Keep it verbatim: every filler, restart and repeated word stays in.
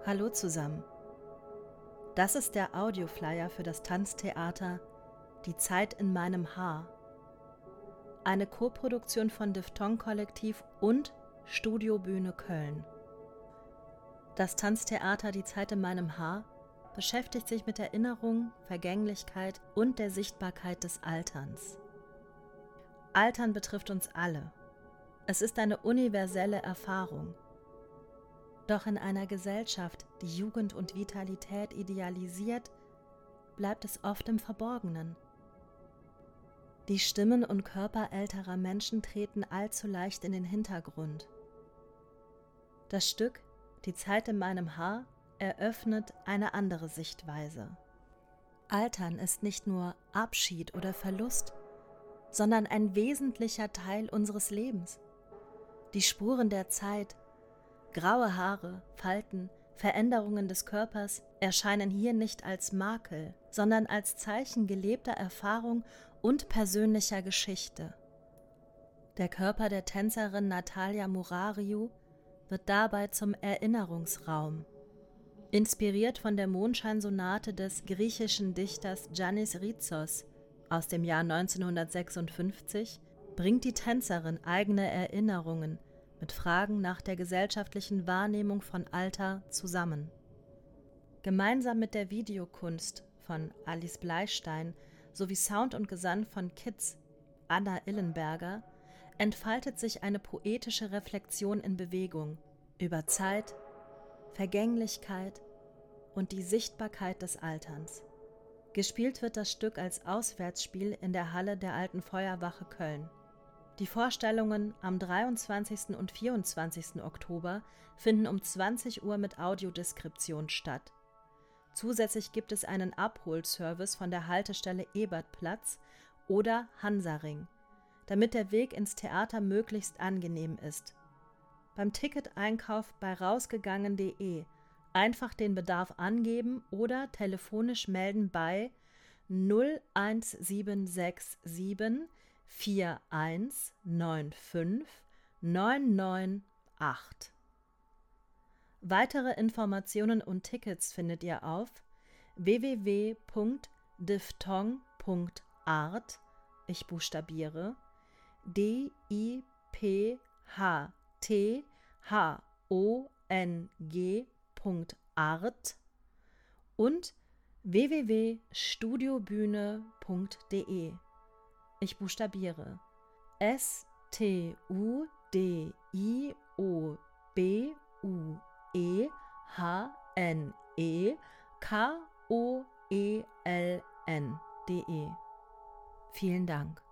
Hallo zusammen. Das ist der Audioflyer für das Tanztheater Die Zeit in meinem Haar. Eine Koproduktion von Diphthong Kollektiv und Studiobühne Köln. Das Tanztheater Die Zeit in meinem Haar beschäftigt sich mit Erinnerung, Vergänglichkeit und der Sichtbarkeit des Alterns. Altern betrifft uns alle. Es ist eine universelle Erfahrung. Doch in einer Gesellschaft, die Jugend und Vitalität idealisiert, bleibt es oft im Verborgenen. Die Stimmen und Körper älterer Menschen treten allzu leicht in den Hintergrund. Das Stück Die Zeit in meinem Haar eröffnet eine andere Sichtweise. Altern ist nicht nur Abschied oder Verlust, sondern ein wesentlicher Teil unseres Lebens. Die Spuren der Zeit, graue Haare, Falten, Veränderungen des Körpers erscheinen hier nicht als Makel, sondern als Zeichen gelebter Erfahrung und persönlicher Geschichte. Der Körper der Tänzerin Natalia Murariu wird dabei zum Erinnerungsraum. Inspiriert von der Mondscheinsonate des griechischen Dichters Giannis Ritsos aus dem Jahr neunzehnhundertsechsundfünfzig bringt die Tänzerin eigene Erinnerungen mit Fragen nach der gesellschaftlichen Wahrnehmung von Alter zusammen. Gemeinsam mit der Videokunst von Alice Bleistein sowie Sound und Gesang von Kids Anna Illenberger entfaltet sich eine poetische Reflexion in Bewegung über Zeit, Vergänglichkeit und die Sichtbarkeit des Alterns. Gespielt wird das Stück als Auswärtsspiel in der Halle der Alten Feuerwache Köln. Die Vorstellungen am dreiundzwanzigsten und vierundzwanzigsten Oktober finden um zwanzig Uhr mit Audiodeskription statt. Zusätzlich gibt es einen Abholservice von der Haltestelle Ebertplatz oder Hansaring, damit der Weg ins Theater möglichst angenehm ist. Beim Ticketeinkauf bei rausgegangen punkt de einfach den Bedarf angeben oder telefonisch melden bei null eins sieben sechs sieben vier eins neun fünf neun neun acht. Weitere Informationen und Tickets findet ihr auf w w w punkt diphthong punkt art, ich buchstabiere D I P H T H O N G punkt art und w w w punkt studiobühne punkt de. Ich buchstabiere S T U D I O B U E H N E K O E L N punkt de. Vielen Dank.